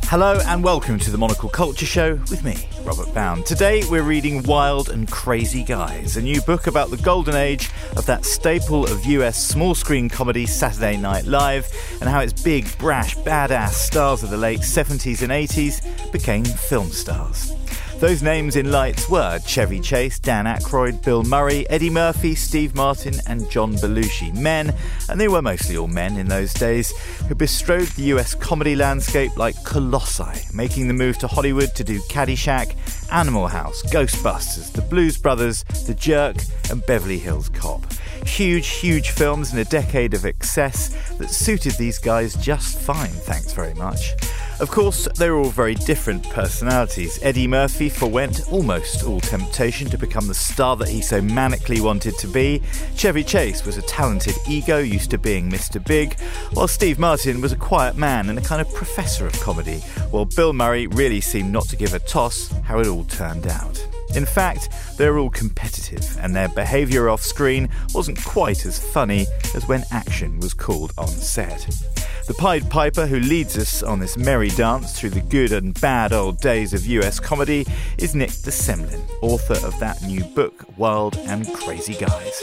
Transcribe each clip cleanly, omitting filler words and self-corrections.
Hello and welcome to the Monocle Culture Show with me, Robert Bound. Today we're reading Wild and Crazy Guys, a new book about the golden age of that staple of US small screen comedy Saturday Night Live and how its big, brash, badass stars of the late 70s and 80s became film stars. Those names in lights were Chevy Chase, Dan Aykroyd, Bill Murray, Eddie Murphy, Steve Martin and John Belushi. Men, and they were mostly all men in those days, who bestrode the US comedy landscape like colossi, making the move to Hollywood to do Caddyshack, Animal House, Ghostbusters, The Blues Brothers, The Jerk and Beverly Hills Cop. Huge, huge films in a decade of excess that suited these guys just fine, thanks very much. Of course, they were all very different personalities. Eddie Murphy forwent almost all temptation to become the star that he so manically wanted to be. Chevy Chase was a talented ego used to being Mr. Big, while Steve Martin was a quiet man and a kind of professor of comedy, while Bill Murray really seemed not to give a toss how it all turned out. In fact, they were all competitive, and their behaviour off-screen wasn't quite as funny as when action was called on set. The Pied Piper who leads us on this merry dance through the good and bad old days of US comedy is Nick de Semlyen, author of that new book, Wild and Crazy Guys.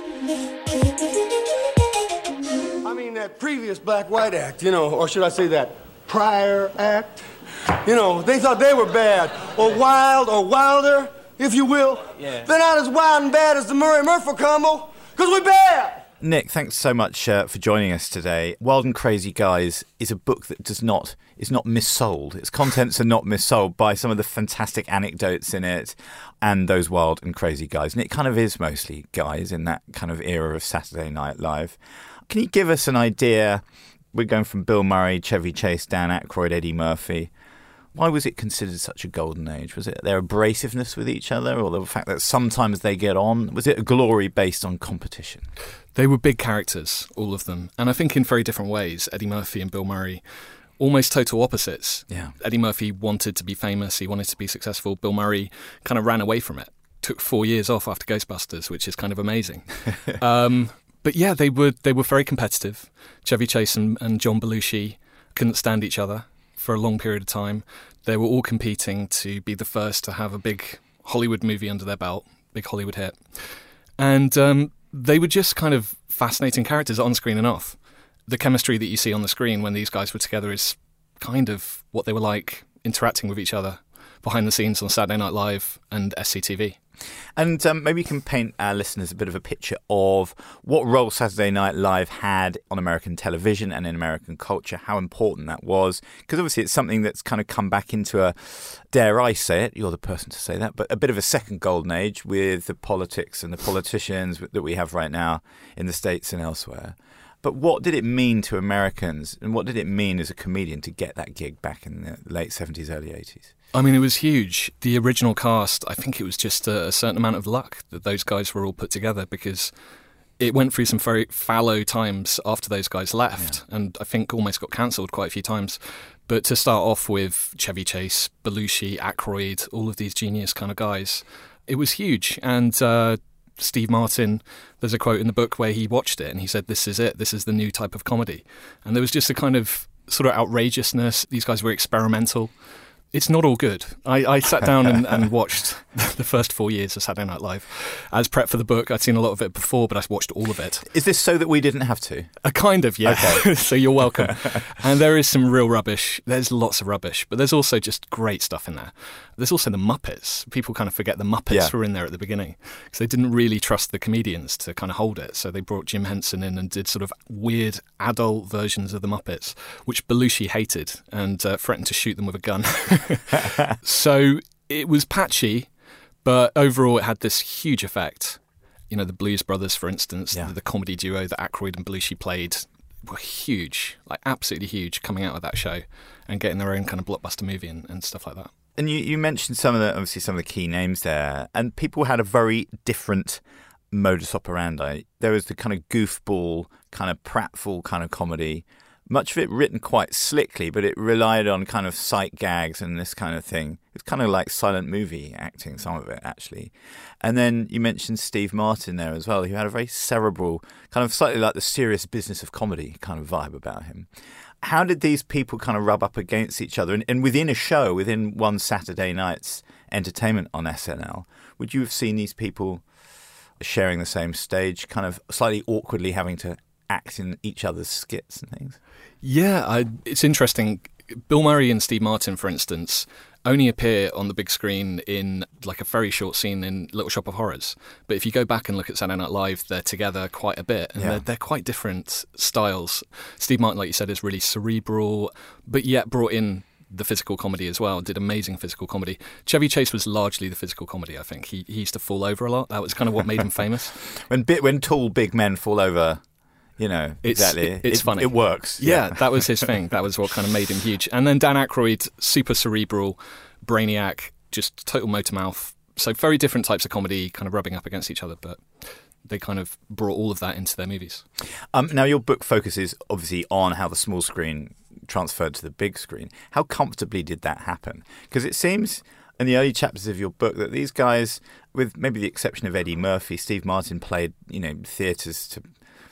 I mean, that previous black-white act, or should I say that prior act? They thought they were bad, or wild, or wilder, if you will. Yeah. They're not as wild and bad as the Murray-Murphy combo, because we're bad! Nick, thanks so much for joining us today. Wild and Crazy Guys is a book that is not missold. Its contents are not missold by some of the fantastic anecdotes in it and those wild and crazy guys. And it kind of is mostly guys in that kind of era of Saturday Night Live. Can you give us an idea? We're going from Bill Murray, Chevy Chase, Dan Aykroyd, Eddie Murphy. Why was it considered such a golden age? Was it their abrasiveness with each other, or the fact that sometimes they get on? Was it a glory based on competition? They were big characters, all of them. And I think in very different ways, Eddie Murphy and Bill Murray, almost total opposites. Yeah. Eddie Murphy wanted to be famous, he wanted to be successful. Bill Murray kind of ran away from it. Took 4 years off after Ghostbusters, which is kind of amazing. But yeah, they were very competitive. Chevy Chase and John Belushi couldn't stand each other for a long period of time. They were all competing to be the first to have a big Hollywood movie under their belt, big Hollywood hit. And they were just kind of fascinating characters on screen and off. The chemistry that you see on the screen when these guys were together is kind of what they were like interacting with each other behind the scenes on Saturday Night Live and SCTV. And maybe you can paint our listeners a bit of a picture of what role Saturday Night Live had on American television and in American culture, how important that was. Because obviously it's something that's kind of come back into a, dare I say it, you're the person to say that, but a bit of a second golden age with the politics and the politicians that we have right now in the States and elsewhere. But what did it mean to Americans, and what did it mean as a comedian to get that gig back in the late 70s, early 80s? I mean, it was huge. The original cast, I think it was just a certain amount of luck that those guys were all put together, because it went through some very fallow times after those guys left, and I think almost got cancelled quite a few times. But to start off with Chevy Chase, Belushi, Aykroyd, all of these genius kind of guys, it was huge. And Steve Martin, there's a quote in the book where he watched it and he said, "This is it, this is the new type of comedy." And there was just a kind of sort of outrageousness. These guys were experimental. It's not all good. I sat down and watched the first 4 years of Saturday Night Live as prep for the book. I'd seen a lot of it before, but I watched all of it. Is this so that we didn't have to? Kind of, yeah. Okay. So you're welcome. And there is some real rubbish. There's lots of rubbish, but there's also just great stuff in there. There's also the Muppets. People kind of forget the Muppets were in there at the beginning, because they didn't really trust the comedians to kind of hold it. So they brought Jim Henson in and did sort of weird adult versions of the Muppets, which Belushi hated and threatened to shoot them with a gun. So it was patchy, but overall it had this huge effect. The Blues Brothers, for instance, the comedy duo that Aykroyd and Belushi played were huge, like absolutely huge, coming out of that show and getting their own kind of blockbuster movie and stuff like that. And you mentioned some of the key names there, and people had a very different modus operandi. There was the kind of goofball, kind of pratfall kind of comedy, much of it written quite slickly, but it relied on kind of sight gags and this kind of thing. It's kind of like silent movie acting, some of it, actually. And then you mentioned Steve Martin there as well, who had a very cerebral, kind of slightly like the serious business of comedy kind of vibe about him. how did these people kind of rub up against each other? And within a show, within one Saturday night's entertainment on SNL, would you have seen these people sharing the same stage, kind of slightly awkwardly having to act in each other's skits and things? Yeah, it's interesting. Bill Murray and Steve Martin, for instance, only appear on the big screen in like a very short scene in Little Shop of Horrors. But if you go back and look at Saturday Night Live, they're together quite a bit, and they're quite different styles. Steve Martin, like you said, is really cerebral, but yet brought in the physical comedy as well, did amazing physical comedy. Chevy Chase was largely the physical comedy, I think. He used to fall over a lot. That was kind of what made him famous. When tall, big men fall over, it's funny. It works. Yeah, that was his thing. That was what kind of made him huge. And then Dan Aykroyd, super cerebral, brainiac, just total motor mouth. So very different types of comedy kind of rubbing up against each other, but they kind of brought all of that into their movies. Now, your book focuses obviously on how the small screen transferred to the big screen. How comfortably did that happen? Because it seems in the early chapters of your book that these guys, with maybe the exception of Eddie Murphy, Steve Martin played, theatres to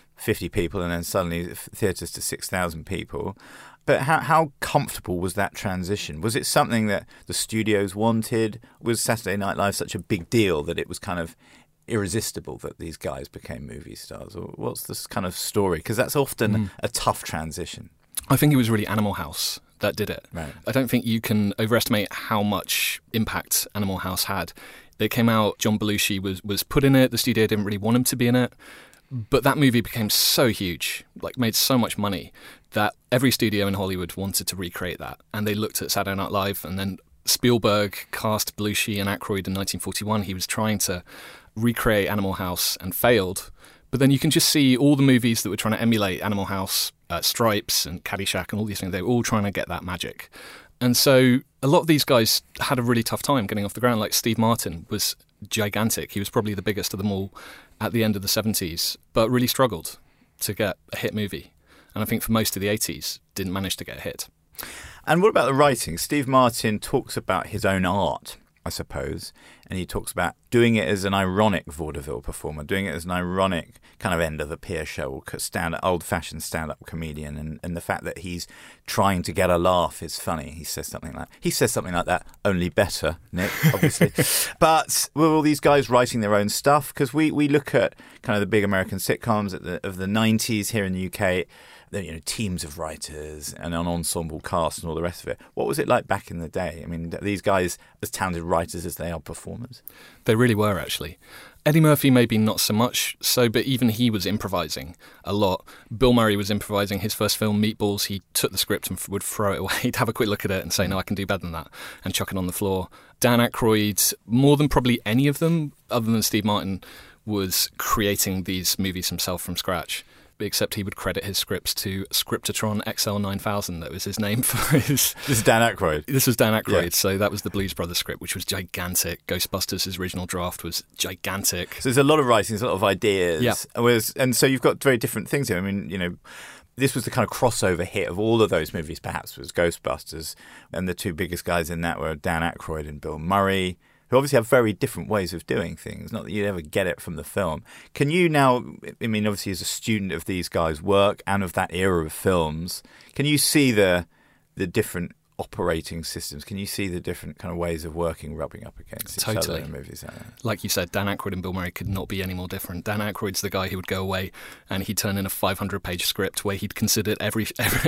50 people and then suddenly theatres to 6,000 people. But how comfortable was that transition? Was it something that the studios wanted? Was Saturday Night Live such a big deal that it was kind of irresistible that these guys became movie stars? Or what's this kind of story? Because that's often a tough transition. I think it was really Animal House that did it. Right. I don't think you can overestimate how much impact Animal House had. It came out, John Belushi was put in it, the studio didn't really want him to be in it, but that movie became so huge, made so much money, that every studio in Hollywood wanted to recreate that. And they looked at Saturday Night Live, and then Spielberg cast Belushi and Aykroyd in 1941. He was trying to recreate Animal House and failed. But then you can just see all the movies that were trying to emulate Animal House, Stripes and Caddyshack and all these things, they were all trying to get that magic. And so a lot of these guys had a really tough time getting off the ground. Like Steve Martin was gigantic. He was probably the biggest of them all at the end of the 70s, but really struggled to get a hit movie. And I think for most of the 80s, didn't manage to get a hit. And what about the writing? Steve Martin talks about his own art, I suppose, and he talks about doing it as an ironic vaudeville performer, doing it as an ironic kind of end of the pier show, old-fashioned stand-up comedian, and the fact that he's trying to get a laugh is funny. He says something like that, only better, Nick, obviously. But were all these guys writing their own stuff? Because we look at kind of the big American sitcoms of the 90s here in the UK, teams of writers and an ensemble cast and all the rest of it. What was it like back in the day? I mean, are these guys as talented writers as they are performers? They really were, actually. Eddie Murphy maybe not so much so, but even he was improvising a lot. Bill Murray was improvising his first film, Meatballs. He took the script and would throw it away. He'd have a quick look at it and say, no, I can do better than that, and chuck it on the floor. Dan Aykroyd, more than probably any of them, other than Steve Martin, was creating these movies himself from scratch. Except he would credit his scripts to Scriptatron XL9000. That was his name for his... This is Dan Aykroyd. This was Dan Aykroyd, yeah. So that was the Blues Brothers script, which was gigantic. Ghostbusters, his original draft, was gigantic. So there's a lot of writing, there's a lot of ideas. Yeah. And so you've got very different things here. I mean, this was the kind of crossover hit of all of those movies, perhaps, was Ghostbusters. And the two biggest guys in that were Dan Aykroyd and Bill Murray, who obviously have very different ways of doing things. Not that you'd ever get it from the film. Can you now, obviously as a student of these guys' work and of that era of films, can you see the different operating systems? Can you see the different kind of ways of working rubbing up against each other in movies? Like you said, Dan Aykroyd and Bill Murray could not be any more different. Dan Aykroyd's the guy who would go away and he'd turn in a 500-page script where he'd considered every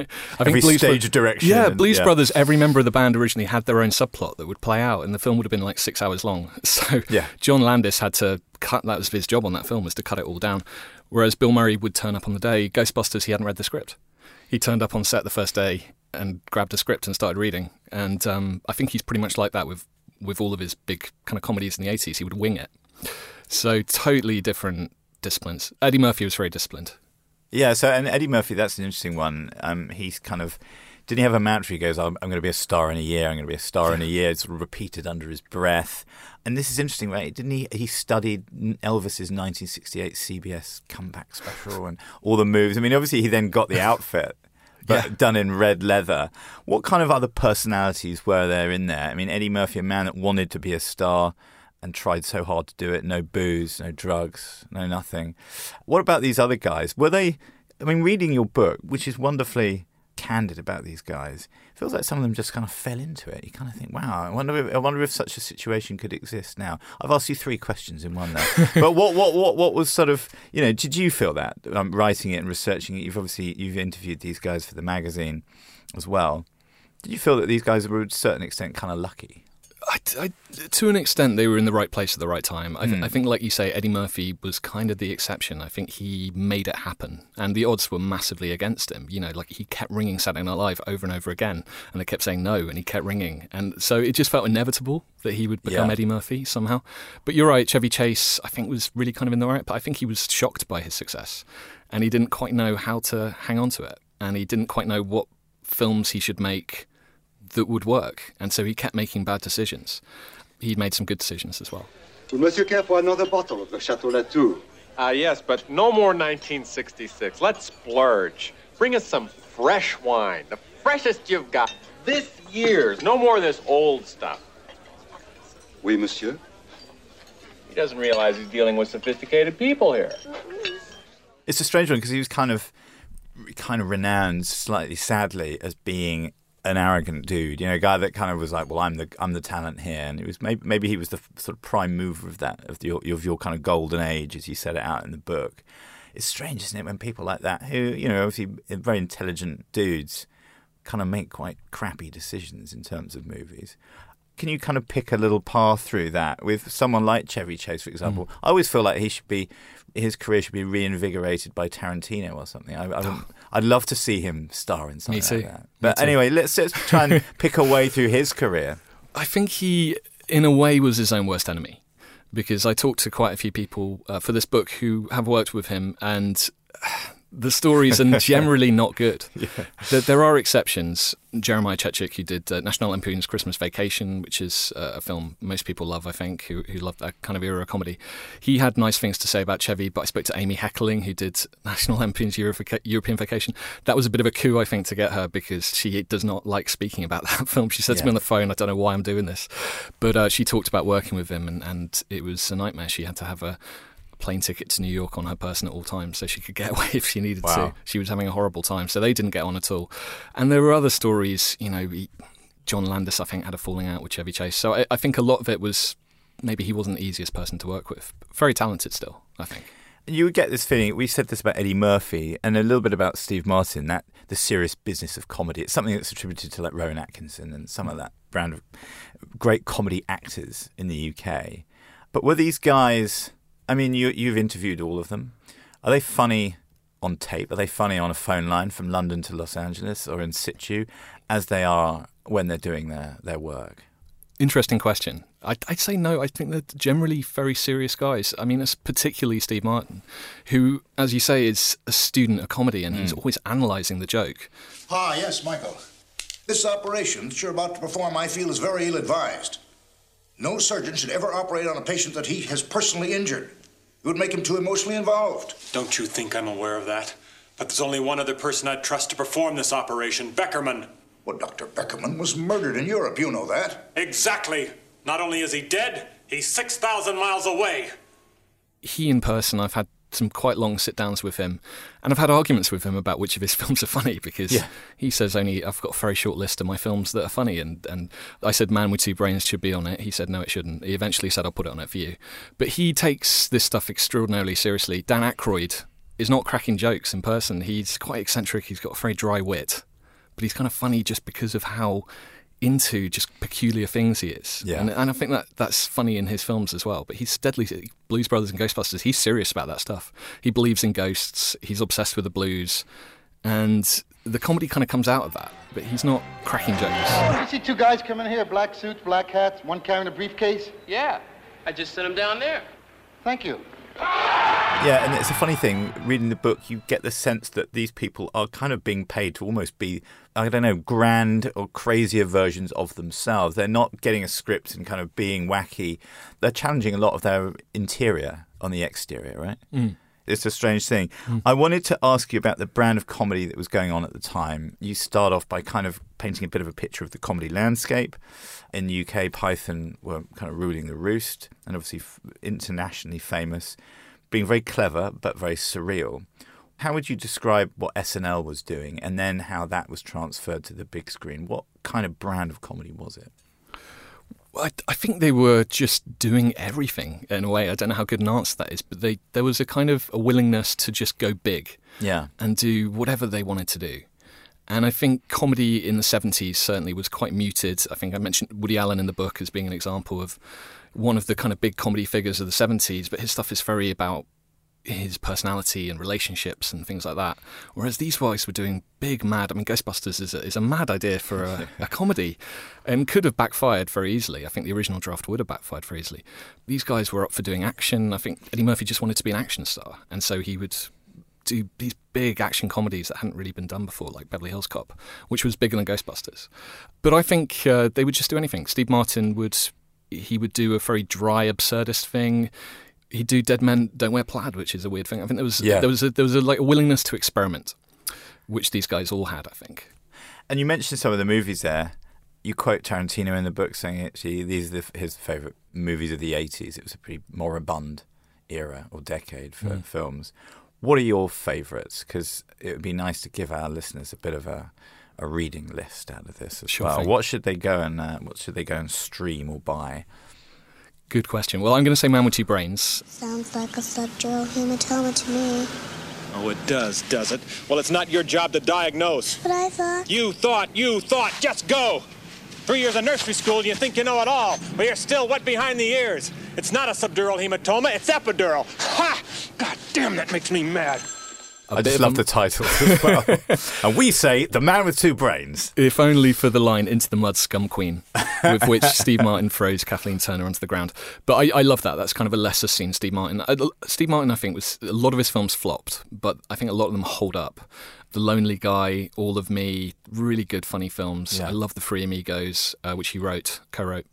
stage direction. Yeah, Blues Brothers, every member of the band originally had their own subplot that would play out, and the film would have been like 6 hours long. So John Landis had to cut, that was his job on that film, was to cut it all down. Whereas Bill Murray would turn up on the day. Ghostbusters, he hadn't read the script. He turned up on set the first day and grabbed a script and started reading. And I think he's pretty much like that with all of his big kind of comedies in the 80s. He would wing it. So totally different disciplines. Eddie Murphy was very disciplined. Yeah, and Eddie Murphy, that's an interesting one. He's kind of... Didn't he have a mantra? He goes, I'm going to be a star in a year. I'm going to be a star in a year. It's sort of repeated under his breath. And this is interesting, right? Didn't he? He studied Elvis's 1968 CBS comeback special and all the moves. Obviously he then got the outfit, but done in red leather. What kind of other personalities were there in there? Eddie Murphy, a man that wanted to be a star and tried so hard to do it. No booze, no drugs, no nothing. What about these other guys? Were they... reading your book, which is wonderfully candid about these guys, it feels like some of them just kind of fell into it. You kind of think, wow, I wonder if such a situation could exist now. I've asked you 3 questions in one there. But what was sort of, did you feel that writing it and researching it? You've interviewed these guys for the magazine as well. Did you feel that these guys were, to a certain extent, kind of lucky? To an extent, they were in the right place at the right time. I think, like you say, Eddie Murphy was kind of the exception. I think he made it happen, and the odds were massively against him. Like he kept ringing Saturday Night Live over and over again, and they kept saying no, and he kept ringing, and so it just felt inevitable that he would become Eddie Murphy somehow. But you're right, Chevy Chase, I think, was really kind of in the right. But I think he was shocked by his success, and he didn't quite know how to hang on to it, and he didn't quite know what films he should make that would work, and so he kept making bad decisions. He made some good decisions as well. Will Monsieur care for another bottle of the Chateau Latour? Yes, but no more 1966. Let's splurge. Bring us some fresh wine, the freshest you've got. This year's, no more of this old stuff. Oui, monsieur. He doesn't realize he's dealing with sophisticated people here. It's a strange one because he was kind of renowned, slightly sadly, as being an arrogant dude, a guy that kind of was like, well, I'm the talent here, and it was maybe he was the sort of prime mover of that, of your kind of golden age, as you set it out in the book. It's strange, isn't it, when people like that, who obviously very intelligent dudes, kind of make quite crappy decisions in terms of movies. Can you kind of pick a little path through that with someone like Chevy Chase, for example? I always feel like his career should be reinvigorated by Tarantino or something. I'd love to see him star in something like that. But anyway, let's try and pick a way through his career. I think he, in a way, was his own worst enemy, because I talked to quite a few people for this book who have worked with him, and the stories are generally not good. There are exceptions. Jeremiah Chechik, who did National Lampoon's Christmas Vacation, which is a film most people love, I think, who love that kind of era of comedy. He had nice things to say about Chevy, but I spoke to Amy Heckerling, who did National Lampoon's European Vacation. That was a bit of a coup, I think, to get her, because she does not like speaking about that film. She said to me on the phone, I don't know why I'm doing this. But she talked about working with him, and it was a nightmare. She had to have a plane ticket to New York on her person at all times so she could get away if she needed to. She was having a horrible time, so they didn't get on at all. And there were other stories, John Landis, I think, had a falling out with Chevy Chase. So I think a lot of it was maybe he wasn't the easiest person to work with. Very talented still, I think. You would get this feeling, we said this about Eddie Murphy and a little bit about Steve Martin, that the serious business of comedy. It's something that's attributed to like Rowan Atkinson and some of that brand of great comedy actors in the UK. But were these guys... I mean, you've interviewed all of them. Are they funny on tape? Are they funny on a phone line from London to Los Angeles or in situ as they are when they're doing their work? Interesting question. I'd say no. I think they're generally very serious guys. I mean, it's particularly Steve Martin, who, as you say, is a student of comedy, and he's always analysing the joke. Ah, yes, Michael. This operation that you're about to perform, I feel, is very ill-advised. No surgeon should ever operate on a patient that he has personally injured. It would make him too emotionally involved. Don't you think I'm aware of that? But there's only one other person I'd trust to perform this operation, Beckerman. Well, Dr. Beckerman was murdered in Europe, you know that. Exactly. Not only is he dead, he's 6,000 miles away. He in person, I've had some quite long sit-downs with him, and I've had arguments with him about which of his films are funny, because he says I've got a very short list of my films that are funny, and I said Man with Two Brains should be on it. He said no, it shouldn't. He eventually said I'll put it on it for you. But he takes this stuff extraordinarily seriously. Dan Aykroyd is not cracking jokes in person. He's quite eccentric. He's got a very dry wit, but he's kind of funny just because of how into just peculiar things he is. Yeah. And I think that's funny in his films as well. But he's deadly... Blues Brothers and Ghostbusters, he's serious about that stuff. He believes in ghosts. He's obsessed with the blues. And the comedy kind of comes out of that. But he's not cracking jokes. You see 2 guys come in here, black suits, black hats, one carrying a briefcase? Yeah. I just sent him down there. Thank you. Yeah, and it's a funny thing, reading the book, you get the sense that these people are kind of being paid to almost be, I don't know, grand or crazier versions of themselves. They're not getting a script and kind of being wacky. They're challenging a lot of their interior on the exterior, right? It's a strange thing. I wanted to ask you about the brand of comedy that was going on at the time. You start off by kind of painting a bit of a picture of the comedy landscape. In the UK, Python were kind of ruling the roost, and obviously internationally famous, being very clever but very surreal. How would you describe what SNL was doing and then how that was transferred to the big screen? What kind of brand of comedy was it? I think they were just doing everything in a way. I don't know how good an answer that is, but there was a kind of a willingness to just go big and do whatever they wanted to do. And I think comedy in the 70s certainly was quite muted. I think I mentioned Woody Allen in the book as being an example of one of the kind of big comedy figures of the 70s, but his stuff is very about his personality and relationships and things like that. Whereas these guys were doing big, mad... I mean, Ghostbusters is a mad idea for a comedy and could have backfired very easily. I think the original draft would have backfired very easily. These guys were up for doing action. I think Eddie Murphy just wanted to be an action star. And so he would do these big action comedies that hadn't really been done before, like Beverly Hills Cop, which was bigger than Ghostbusters. But I think they would just do anything. Steve Martin would do a very dry, absurdist thing. He'd do Dead Men Don't Wear Plaid, which is a weird thing. I think there was a willingness to experiment, which these guys all had, I think. And you mentioned some of the movies there. You quote Tarantino in the book saying actually these are his favourite movies of the 80s. It was a pretty moribund era or decade for films. What are your favourites? Because it would be nice to give our listeners a bit of a reading list out of this as well. What should they go and stream or buy? Good question. Well, I'm going to say Man with Two Brains. Sounds like a subdural hematoma to me. Oh, it does it? Well, it's not your job to diagnose. But I thought... You thought, just go! 3 years of nursery school and you think you know it all, but you're still wet behind the ears. It's not a subdural hematoma, it's epidural. Ha! God damn, that makes me mad. I just love the title as well. And we say, The Man with Two Brains. If only for the line, Into the Mud, Scum Queen, with which Steve Martin throws Kathleen Turner onto the ground. But I love that. That's kind of a lesser seen Steve Martin. Steve Martin, I think, a lot of his films flopped, but I think a lot of them hold up. The Lonely Guy, All of Me, really good, funny films. Yeah. I love The Three Amigos, which he co-wrote.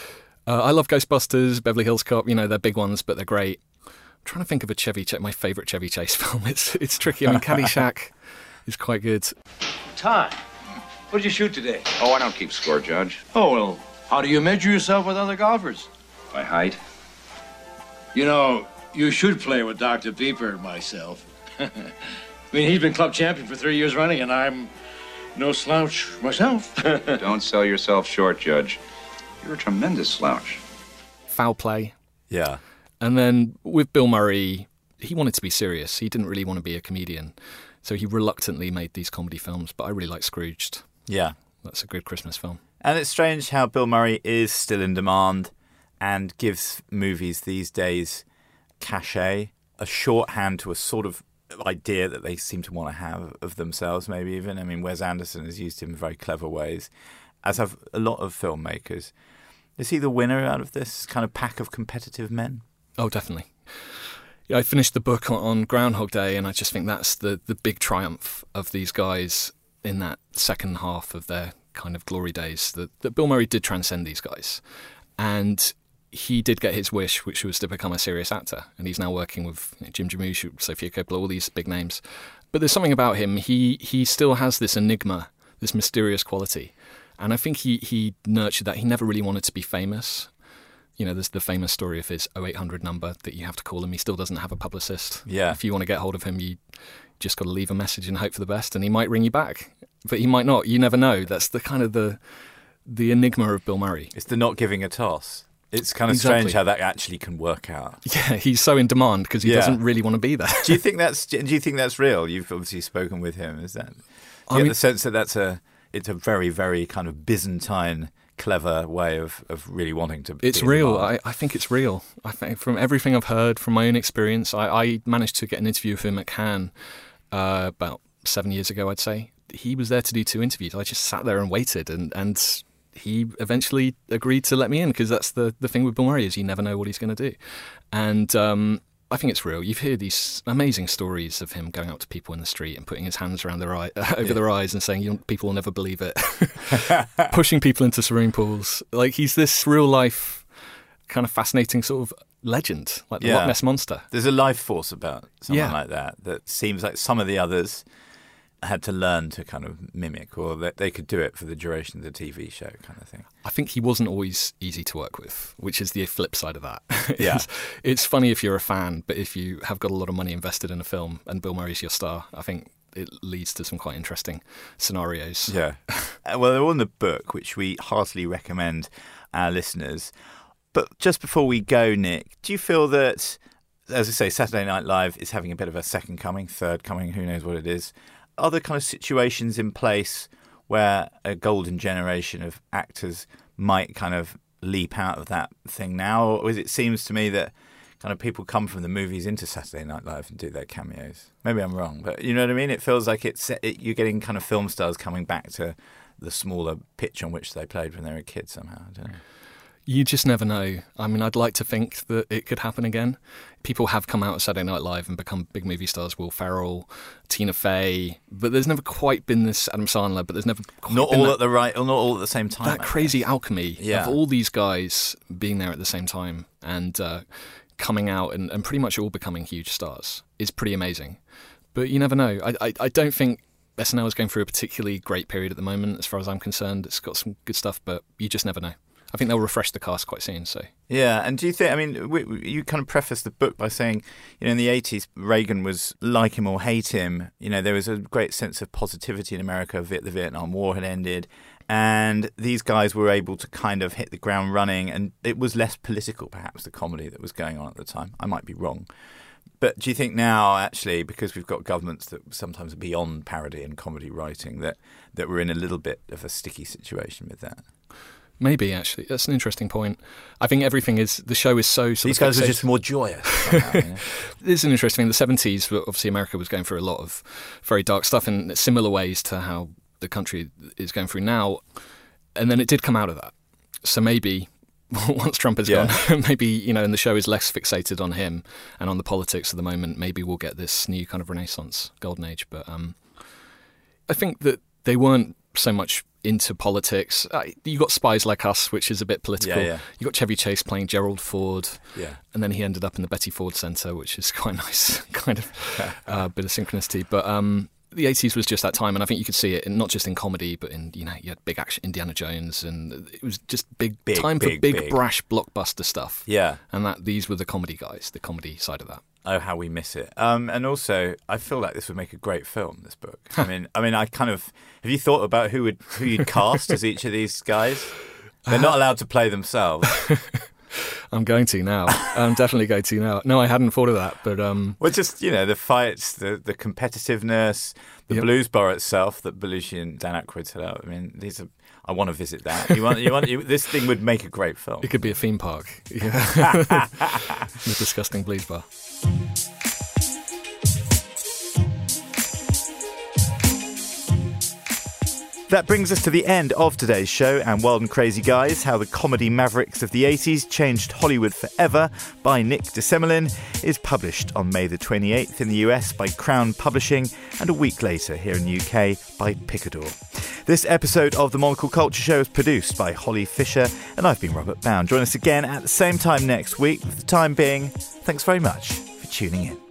I love Ghostbusters, Beverly Hills Cop. They're big ones, but they're great. I'm trying to think of my favourite Chevy Chase film. It's tricky. I mean, Caddyshack is quite good. Ty, what did you shoot today? Oh, I don't keep score, Judge. Oh, well, how do you measure yourself with other golfers? By height. You should play with Dr. Pieper and myself. I mean, he's been club champion for 3 years running, and I'm no slouch myself. Don't sell yourself short, Judge. You're a tremendous slouch. Foul Play. Yeah. And then with Bill Murray, he wanted to be serious. He didn't really want to be a comedian. So he reluctantly made these comedy films. But I really like Scrooged. Yeah. That's a good Christmas film. And it's strange how Bill Murray is still in demand and gives movies these days cachet, a shorthand to a sort of idea that they seem to want to have of themselves, maybe even. I mean, Wes Anderson has used him in very clever ways, as have a lot of filmmakers. Is he the winner out of this kind of pack of competitive men? Oh, definitely. Yeah, I finished the book on Groundhog Day, and I just think that's the big triumph of these guys in that second half of their kind of glory days, that Bill Murray did transcend these guys. And he did get his wish, which was to become a serious actor. And he's now working with Jim Jarmusch, Sofia Coppola, all these big names. But there's something about him. He still has this enigma, this mysterious quality. And I think he nurtured that. He never really wanted to be famous. There's the famous story of his 0800 number that you have to call him. He still doesn't have a publicist. Yeah. If you want to get hold of him, you just got to leave a message and hope for the best, and he might ring you back. But he might not. You never know. That's the kind of the enigma of Bill Murray. It's the not giving a toss. It's kind of strange how that actually can work out. Yeah, he's so in demand because he doesn't really want to be there. Do you think that's real? You've obviously spoken with him. Is that? Do you get the sense that it's a very, very kind of Byzantine, clever way of really wanting to. It's real. I think it's real. I think from everything I've heard, from my own experience, I managed to get an interview with him at Cannes about 7 years ago, I'd say. He was there to do 2 interviews. I just sat there and waited, and he eventually agreed to let me in, because that's the thing with Bill Murray, is you never know what he's going to do. And I think it's real. You've heard these amazing stories of him going up to people in the street and putting his hands around their over their eyes and saying, people will never believe it. Pushing people into swimming pools. Like, he's this real life kind of fascinating sort of legend, like the Loch Ness Monster. There's a life force about someone like that seems like some of the others had to learn to kind of mimic, or that they could do it for the duration of the TV show kind of thing? I think he wasn't always easy to work with, which is the flip side of that. Yeah. It's funny if you're a fan, but if you have got a lot of money invested in a film and Bill Murray's your star, I think it leads to some quite interesting scenarios. Yeah. Well, they're all in the book, which we heartily recommend our listeners. But just before we go, Nick, do you feel that, as I say, Saturday Night Live is having a bit of a second coming, third coming, who knows what it is? Are there kind of situations in place where a golden generation of actors might kind of leap out of that thing now? Or it seems to me that kind of people come from the movies into Saturday Night Live and do their cameos. Maybe I'm wrong, but you know what I mean? It feels like you're getting kind of film stars coming back to the smaller pitch on which they played when they were a kid somehow. I don't know. You just never know. I mean, I'd like to think that it could happen again. People have come out of Saturday Night Live and become big movie stars. Will Ferrell, Tina Fey, but there's never quite been this Adam Sandler. But there's never quite not been all that, at the right, or not all at the same time. That crazy alchemy of all these guys being there at the same time and coming out and pretty much all becoming huge stars is pretty amazing. But you never know. I don't think SNL is going through a particularly great period at the moment, as far as I'm concerned. It's got some good stuff, but you just never know. I think they'll refresh the cast quite soon. So yeah, and do you think? I mean, you kind of prefaced the book by saying, you know, in the 80s, Reagan was like him or hate him. You know, there was a great sense of positivity in America. The Vietnam War had ended, and these guys were able to kind of hit the ground running, and it was less political, perhaps, the comedy that was going on at the time. I might be wrong. But do you think now, actually, because we've got governments that sometimes are beyond parody and comedy writing, that we're in a little bit of a sticky situation with that? Maybe, actually. That's an interesting point. I think the show is so... These guys are just more joyous. Somehow, you know? This is an interesting thing. The 70s, obviously, America was going through a lot of very dark stuff in similar ways to how the country is going through now. And then it did come out of that. So maybe, once Trump is gone, maybe, you know, and the show is less fixated on him and on the politics of the moment, maybe we'll get this new kind of Renaissance, golden age. But I think that they weren't so much into politics. You got Spies Like Us, which is a bit political. Yeah. You got Chevy Chase playing Gerald Ford. Yeah. And then he ended up in the Betty Ford Center, which is quite nice, kind of bit of synchronicity. But the 80s was just that time, and I think you could see it not just in comedy, but in, you know, you had big action, Indiana Jones, and it was just big brash blockbuster stuff. Yeah. And these were the comedy guys, the comedy side of that. Oh, how we miss it. And also, I feel like this would make a great film, this book. I mean, I kind of... Have you thought about who you'd cast as each of these guys? They're not allowed to play themselves. I'm going to now. I'm definitely going to now. No, I hadn't thought of that, but... Well, just, you know, the fights, the competitiveness, the blues bar itself that Belushi and Dan Aykroyd set out. I mean, these are... I want to visit that. This thing would make a great film. It could be a theme park. Yeah. The disgusting blues bar. That brings us to the end of today's show, and Wild and Crazy Guys, How the Comedy Mavericks of the 80s Changed Hollywood Forever by Nick DeSemolin is published on May the 28th in the US by Crown Publishing and a week later here in the UK by Picador. This episode of The Monocle Culture Show is produced by Holly Fisher, and I've been Robert Bound. Join us again at the same time next week. For the time being, thanks very much for tuning in.